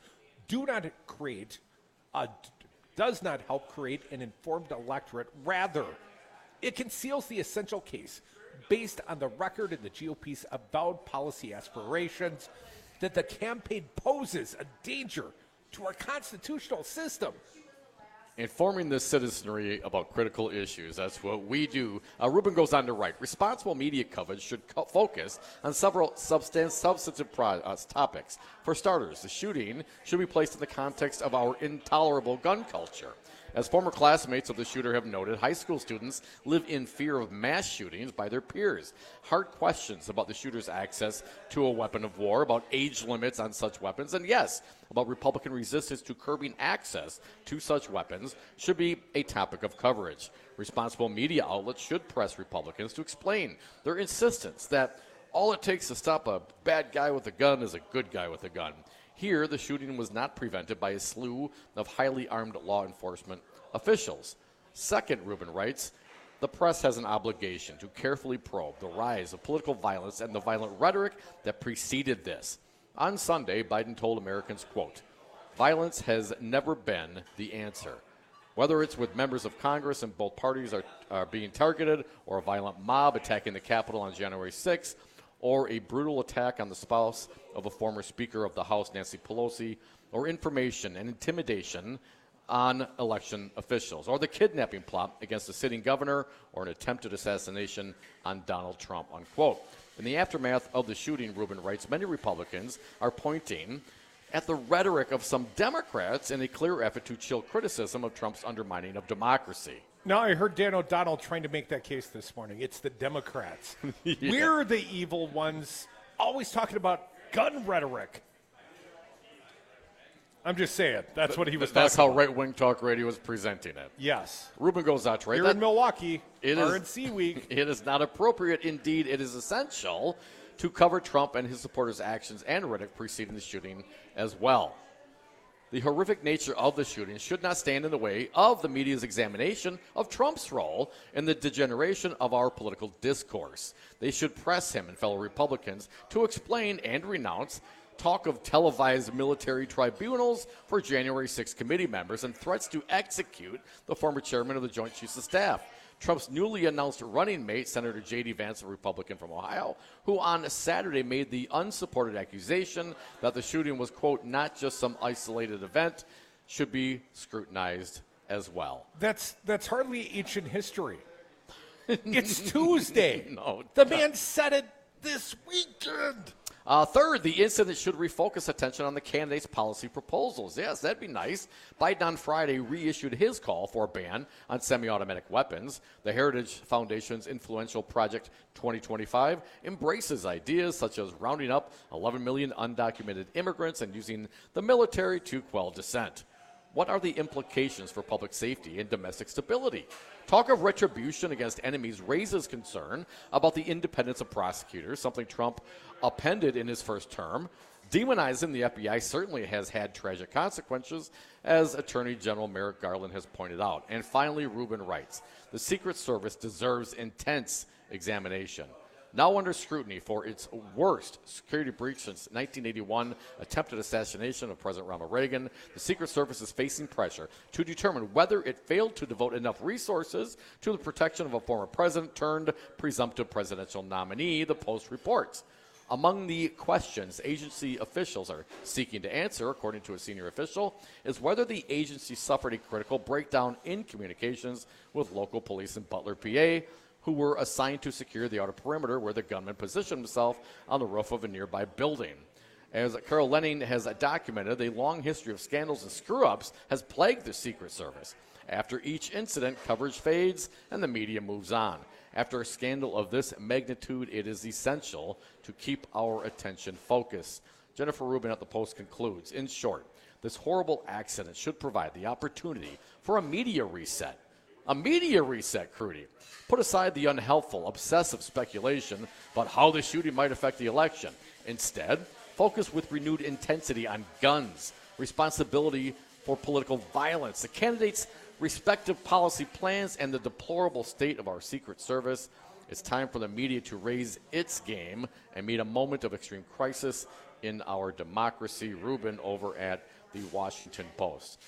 Does not help create an informed electorate. Rather, it conceals the essential case based on the record and the GOP's avowed policy aspirations that the campaign poses a danger to our constitutional system. Informing the citizenry about critical issues. That's what we do. Rubin goes on to write, responsible media coverage should focus on several substantive topics. For starters, the shooting should be placed in the context of our intolerable gun culture. As former classmates of the shooter have noted, high school students live in fear of mass shootings by their peers. Hard questions about the shooter's access to a weapon of war, about age limits on such weapons, and yes, about Republican resistance to curbing access to such weapons should be a topic of coverage. Responsible media outlets should press Republicans to explain their insistence that all it takes to stop a bad guy with a gun is a good guy with a gun. Here, the shooting was not prevented by a slew of highly armed law enforcement officials. Second, Rubin writes, the press has an obligation to carefully probe the rise of political violence and the violent rhetoric that preceded this. On Sunday, Biden told Americans, quote, violence has never been the answer. Whether it's with members of Congress and both parties are being targeted, or a violent mob attacking the Capitol on January 6th, or a brutal attack on the spouse of a former Speaker of the House, Nancy Pelosi, or information and intimidation on election officials, or the kidnapping plot against a sitting governor, or an attempted assassination on Donald Trump, unquote. In the aftermath of the shooting, Rubin writes, many Republicans are pointing at the rhetoric of some Democrats in a clear effort to chill criticism of Trump's undermining of democracy. Now, I heard Dan O'Donnell trying to make that case this morning. It's the Democrats. Yeah. We're the evil ones, always talking about gun rhetoric. I'm just saying. That's what he was talking about. That's how right-wing talk radio is presenting it. Yes. Rubin goes out to Here in Milwaukee, RNC week. It is not appropriate. Indeed, it is essential to cover Trump and his supporters' actions and rhetoric preceding the shooting as well. The horrific nature of the shooting should not stand in the way of the media's examination of Trump's role in the degeneration of our political discourse. They should press him and fellow Republicans to explain and renounce talk of televised military tribunals for January 6 committee members and threats to execute the former chairman of the Joint Chiefs of Staff. Trump's newly announced running mate, Senator J.D. Vance, a Republican from Ohio, who on Saturday made the unsupported accusation that the shooting was, quote, not just some isolated event, should be scrutinized as well. That's hardly ancient history. It's Tuesday. No, the man said it this weekend. Third, the incident should refocus attention on the candidates' policy proposals. Yes, that'd be nice. Biden on Friday reissued his call for a ban on semi-automatic weapons. The Heritage Foundation's influential Project 2025 embraces ideas such as rounding up 11 million undocumented immigrants and using the military to quell dissent. What are the implications for public safety and domestic stability? Talk of retribution against enemies raises concern about the independence of prosecutors, something Trump appended in his first term. Demonizing the FBI certainly has had tragic consequences, as Attorney General Merrick Garland has pointed out. And finally, Rubin writes, the Secret Service deserves intense examination. Now under scrutiny for its worst security breach since 1981, attempted assassination of President Ronald Reagan, the Secret Service is facing pressure to determine whether it failed to devote enough resources to the protection of a former president turned presumptive presidential nominee, the Post reports. Among the questions agency officials are seeking to answer, according to a senior official, is whether the agency suffered a critical breakdown in communications with local police in Butler, PA, who were assigned to secure the outer perimeter where the gunman positioned himself on the roof of a nearby building. As Carol Lenning has documented, a long history of scandals and screw-ups has plagued the Secret Service. After each incident, coverage fades and the media moves on. After a scandal of this magnitude, it is essential to keep our attention focused. Jennifer Rubin at the Post concludes, in short, this horrible accident should provide the opportunity for a media reset. A media reset, Crudy. Put aside the unhelpful, obsessive speculation about how the shooting might affect the election. Instead, focus with renewed intensity on guns, responsibility for political violence, the candidates' respective policy plans, and the deplorable state of our Secret Service. It's time for the media to raise its game and meet a moment of extreme crisis in our democracy. Rubin over at the Washington Post.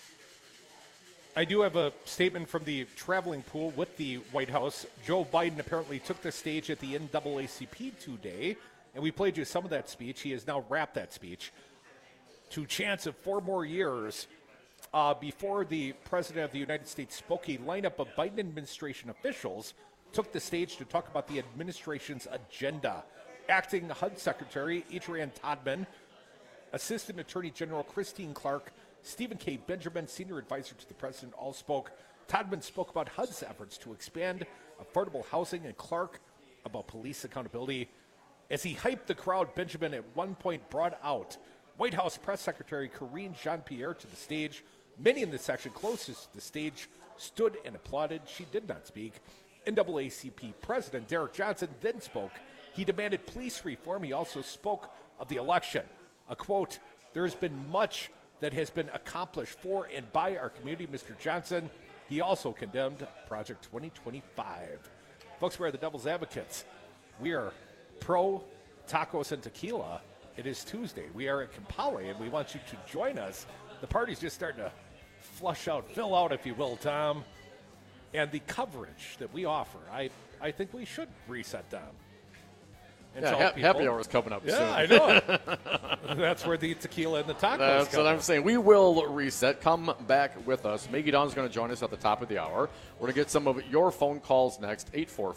I do have a statement from the traveling pool with the White House. Joe Biden apparently took the stage at the NAACP today, and we played you some of that speech. He has now wrapped that speech to chance of 4 more years. Before the President of the United States spoke, a lineup of Biden administration officials took the stage to talk about the administration's agenda. Acting HUD Secretary Adrian Todman, Assistant Attorney General Christine Clark, Stephen K. Benjamin, Senior Advisor to the President, all spoke. Todman spoke about HUD's efforts to expand affordable housing, and Clark about police accountability. As he hyped the crowd, Benjamin at one point brought out White House Press Secretary Karine Jean-Pierre to the stage. Many in the section closest to the stage stood and applauded. She did not speak. NAACP President Derek Johnson then spoke. He demanded police reform. He also spoke of the election. A quote, there has been much that has been accomplished for and by our community, Mr. Johnson. He also condemned Project 2025. Folks, we are the Devil's Advocates. We are pro tacos and tequila. It is Tuesday. We are at Campale, and we want you to join us. The party's just starting to fill out, if you will, Tom. And the coverage that we offer, I think we should reset Tom. Yeah, happy hour is coming up soon. Yeah, I know. That's where the tequila and the tacos That's what I'm saying. We will reset. Come back with us. Maggie Dawn's going to join us at the top of the hour. We're going to get some of your phone calls next,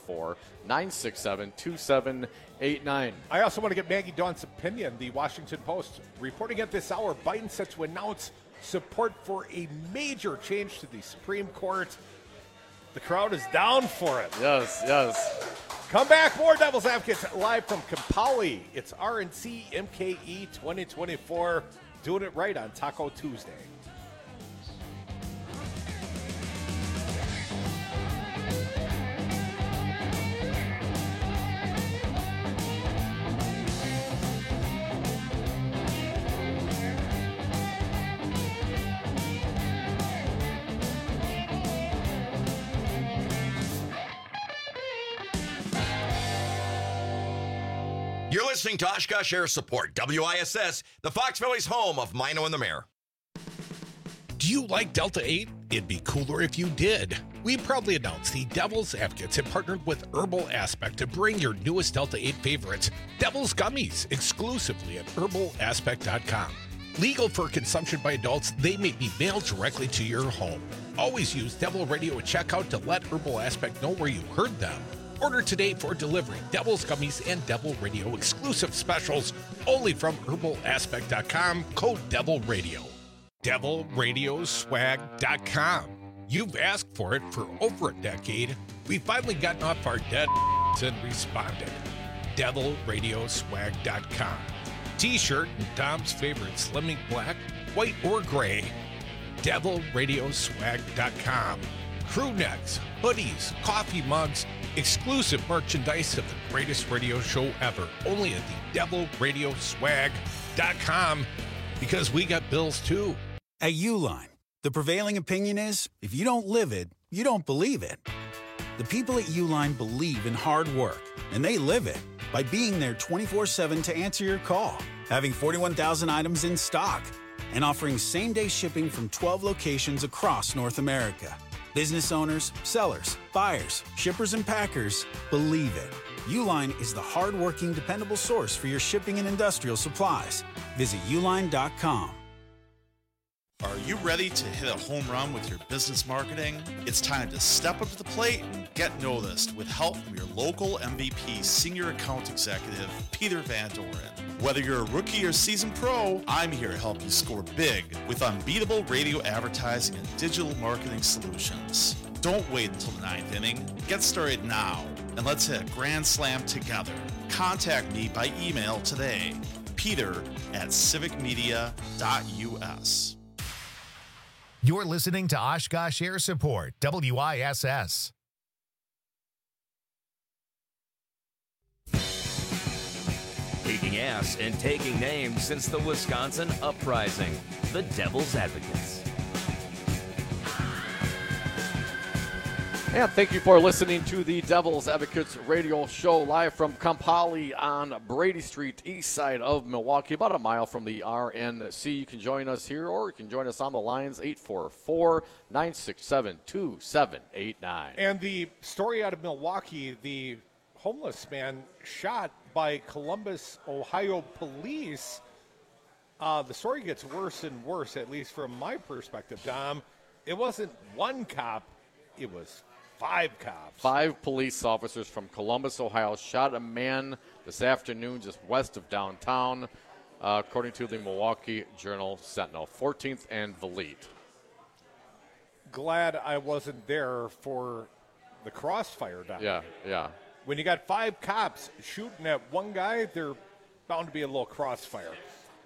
844-967-2789. I also want to get Maggie Dawn's opinion. The Washington Post reporting at this hour, Biden set to announce support for a major change to the Supreme Court. The crowd is down for it. Yes. Come back, more Devil's Advocates live from Campale. It's RNC MKE 2024. Doing it right on Taco Tuesday. You're listening to Oshkosh Air Support, WISS, the Fox Valley's home of Mino and the Mayor. Do you like Delta 8? It'd be cooler if you did. We proudly announce the Devil's Advocates have partnered with Herbal Aspect to bring your newest Delta 8 favorites, Devil's Gummies, exclusively at herbalaspect.com. Legal for consumption by adults, they may be mailed directly to your home. Always use Devil Radio at checkout to let Herbal Aspect know where you heard them. Order today for delivery. Devil's Gummies and Devil Radio exclusive specials only from herbalaspect.com, code Devil Radio. DevilRadioswag.com. You've asked for it for over a decade. We've finally gotten off our dead and responded. DevilRadioswag.com. T-shirt and Dom's favorite slimming black, white, or gray. DevilRadioswag.com. Crew necks, hoodies, coffee mugs, exclusive merchandise of the greatest radio show ever. Only at the DevilRadioswag.com, because we got bills too. At Uline, the prevailing opinion is, if you don't live it, you don't believe it. The people at Uline believe in hard work, and they live it by being there 24/7 to answer your call, having 41,000 items in stock, and offering same-day shipping from 12 locations across North America. Business owners, sellers, buyers, shippers, and packers believe it. Uline is the hard-working, dependable source for your shipping and industrial supplies. Visit uline.com. Are you ready to hit a home run with your business marketing? It's time to step up to the plate and get noticed with help from your local MVP Senior Account Executive, Peter Van Doren. Whether you're a rookie or seasoned pro, I'm here to help you score big with unbeatable radio advertising and digital marketing solutions. Don't wait until the ninth inning. Get started now, and let's hit a grand slam together. Contact me by email today, peter@civicmedia.us. You're listening to Oshkosh Air Support, WISS. Kicking ass and taking names since the Wisconsin Uprising. The Devil's Advocates. And thank you for listening to the Devil's Advocates radio show live from Kampali on Brady Street, east side of Milwaukee, about a mile from the RNC. You can join us here, or you can join us on the lines, 844-967-2789. And the story out of Milwaukee, the homeless man shot by Columbus, Ohio police. The story gets worse and worse, at least from my perspective, Dom. It wasn't one cop, it was 5 cops. 5 police officers from Columbus, Ohio, shot a man this afternoon just west of downtown, according to the Milwaukee Journal-Sentinel, 14th and Valete. Glad I wasn't there for the crossfire down. Yeah. When you got 5 cops shooting at one guy, there's bound to be a little crossfire.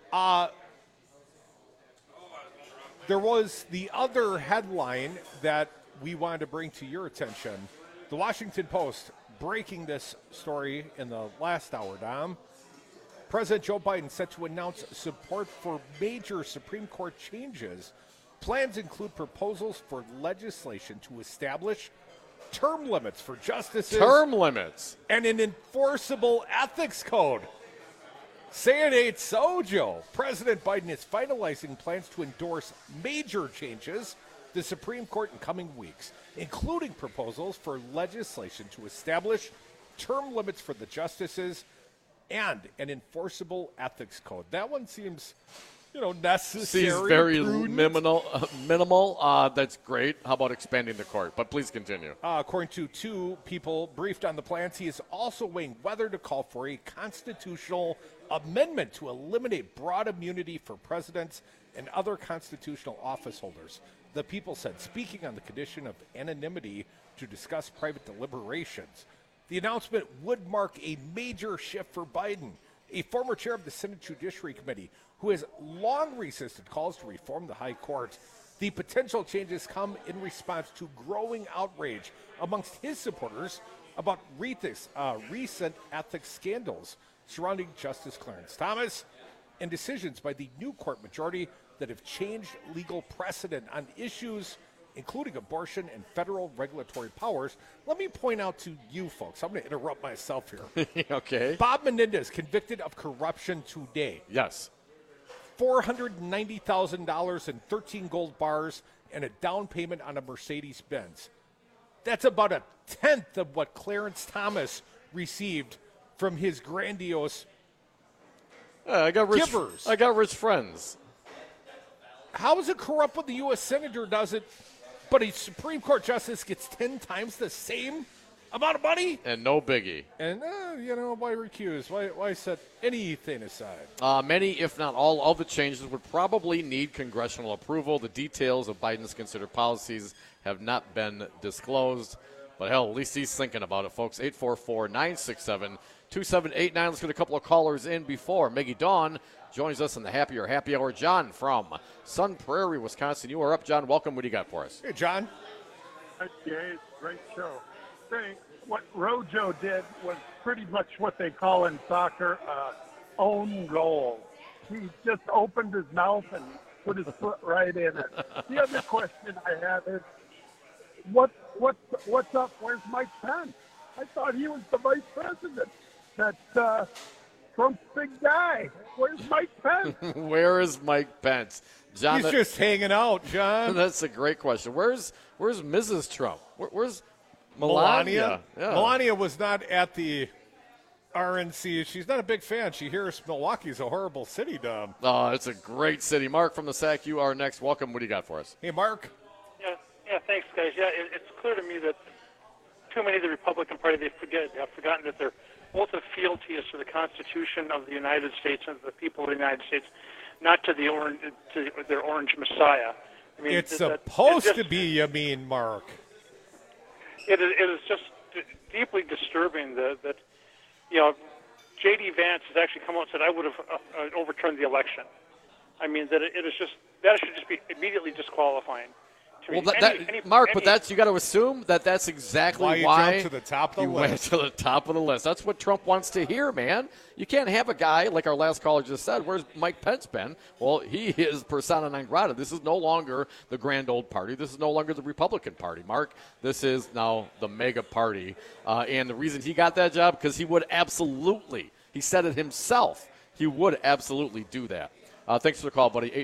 There was the other headline that we wanted to bring to your attention. The Washington Post breaking this story in the last hour, Dom. President Joe Biden set to announce support for major Supreme Court changes. Plans include proposals for legislation to establish term limits for justices. Term limits. And an enforceable ethics code. Say it ain't so, Joe. President Biden is finalizing plans to endorse major changes the Supreme Court in coming weeks, including proposals for legislation to establish term limits for the justices and an enforceable ethics code. That one seems, necessary. Seems very prudent. minimal. That's great. How about expanding the court? But please continue. According to 2 people briefed on the plans, he is also weighing whether to call for a constitutional amendment to eliminate broad immunity for presidents and other constitutional office holders. The people said, speaking on the condition of anonymity to discuss private deliberations. The announcement would mark a major shift for Biden, a former chair of the Senate Judiciary Committee, who has long resisted calls to reform the high court. The potential changes come in response to growing outrage amongst his supporters about recent ethics scandals surrounding Justice Clarence Thomas and decisions by the new court majority that have changed legal precedent on issues including abortion and federal regulatory powers. Let me point out to you folks, I'm going to interrupt myself here. Okay. Bob Menendez convicted of corruption today. Yes. $490,000 in 13 gold bars and a down payment on a Mercedes-Benz. That's about a tenth of what Clarence Thomas received from his grandiose I got rich friends. How is it corrupt when the U.S. Senator does it, but a Supreme Court justice gets 10 times the same amount of money? And no biggie. And, why recuse? Why set anything aside? Many, if not all, of the changes would probably need congressional approval. The details of Biden's considered policies have not been disclosed. But, hell, at least he's thinking about it, folks. 844-967-2789. Let's get a couple of callers in before Maggie Dawn joins us in the Happy Hour. John from Sun Prairie, Wisconsin. You are up, John. Welcome. What do you got for us? Hey, John. Hi, Jay. Great show. What Rojo did was pretty much what they call in soccer own goal. He just opened his mouth and put his foot right in it. The other question I have is, what's up? Where's Mike Pence? I thought he was the vice president. That's Trump's big guy. Where's Mike Pence? Where is Mike Pence? John, he's just hanging out, John. That's a great question. Where's Mrs. Trump? Where's Melania? Yeah. Melania was not at the RNC. She's not a big fan. She hears Milwaukee's a horrible city, Dom. Oh, it's a great city. Mark from the SAC, you are next. Welcome. What do you got for us? Hey, Mark. Yeah, thanks, guys. Yeah, it's clear to me that too many of the Republican Party, have forgotten that their oath of fealty is to the Constitution of the United States and the people of the United States, not to their orange messiah. I mean, it's supposed to be, you mean, Mark. It is just deeply disturbing that J.D. Vance has actually come out and said, I would have overturned the election. I mean, that should just be immediately disqualifying. Well, you got to assume that's exactly why you jumped to the top of the list. Went to the top of the list. That's what Trump wants to hear, man. You can't have a guy like our last caller just said. Where's Mike Pence been? Well, he is persona non grata. This is no longer the grand old party. This is no longer the Republican Party, Mark. This is now the mega party. And the reason he got that job, because he would absolutely, he said it himself, he would absolutely do that. Thanks for the call, buddy.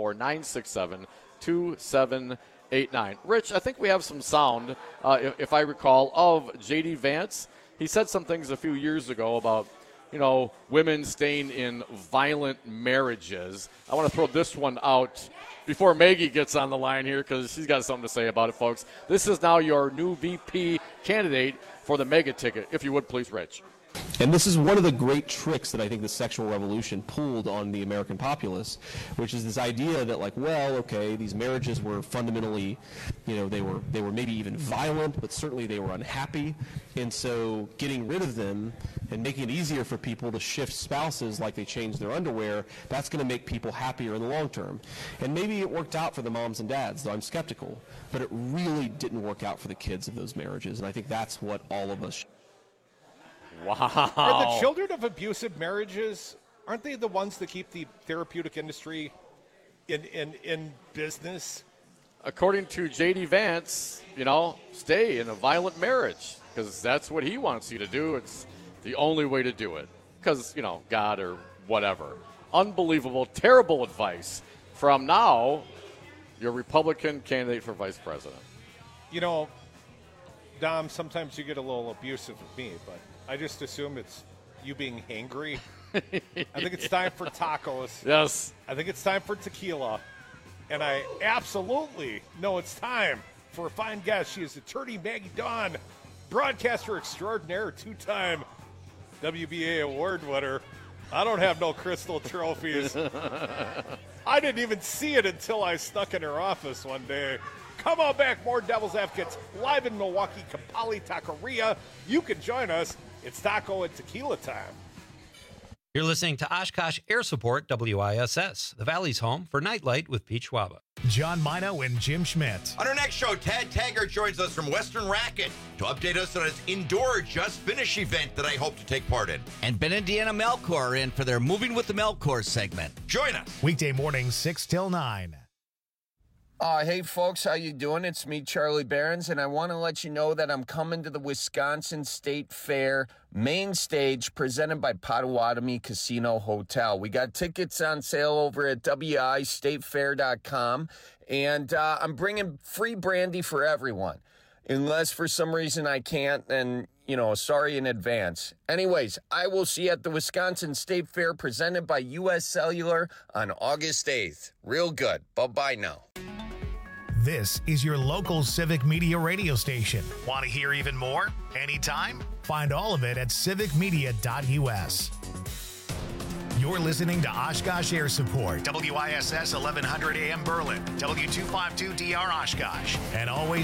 844-967-2789. Rich, I think we have some sound, if I recall, of J.D. Vance. He said some things a few years ago about, women staying in violent marriages. I want to throw this one out before Maggie gets on the line here because she's got something to say about it, folks. This is now your new VP candidate for the mega ticket. If you would, please, Rich. And this is one of the great tricks that I think the sexual revolution pulled on the American populace, which is this idea that these marriages were fundamentally, they were maybe even violent, but certainly they were unhappy. And so getting rid of them and making it easier for people to shift spouses like they change their underwear, that's going to make people happier in the long term. And maybe it worked out for the moms and dads, though I'm skeptical, but it really didn't work out for the kids of those marriages. And I think that's what all of us Wow. Are the children of abusive marriages, aren't they the ones that keep the therapeutic industry in business? According to J.D. Vance, stay in a violent marriage because that's what he wants you to do. It's the only way to do it because, God or whatever. Unbelievable, terrible advice from now your Republican candidate for vice president. Dom, sometimes you get a little abusive with me, but I just assume it's you being hangry. I think it's time for tacos. Yes. I think it's time for tequila. And I absolutely know it's time for a fine guest. She is attorney Maggie Dawn, broadcaster extraordinaire, two-time WBA award winner. I don't have no crystal trophies. I didn't even see it until I snuck in her office one day. Come on back, more Devil's Advocates live in Milwaukee, Kapali Taqueria. You can join us. It's taco and tequila time. You're listening to Oshkosh Air Support WISS, the Valley's home for Nightlight with Pete Schwaba. John Mino and Jim Schmidt. On our next show, Tad Taggart joins us from Western Racket to update us on his indoor Just Finish event that I hope to take part in. And Ben and Deanna Melchor are in for their Moving with the Melchor segment. Join us. Weekday mornings, 6 till 9. Hey, folks, how you doing? It's me, Charlie Behrens, and I want to let you know that I'm coming to the Wisconsin State Fair main stage presented by Potawatomi Casino Hotel. We got tickets on sale over at wistatefair.com, and I'm bringing free brandy for everyone. Unless for some reason I can't, then, sorry in advance. Anyways, I will see you at the Wisconsin State Fair presented by U.S. Cellular on August 8th. Real good. Bye-bye now. This is your local Civic Media radio station. Want to hear even more? Anytime? Find all of it at civicmedia.us. You're listening to Oshkosh Air Support, WISS 1100 AM Berlin, W252DR Oshkosh, and always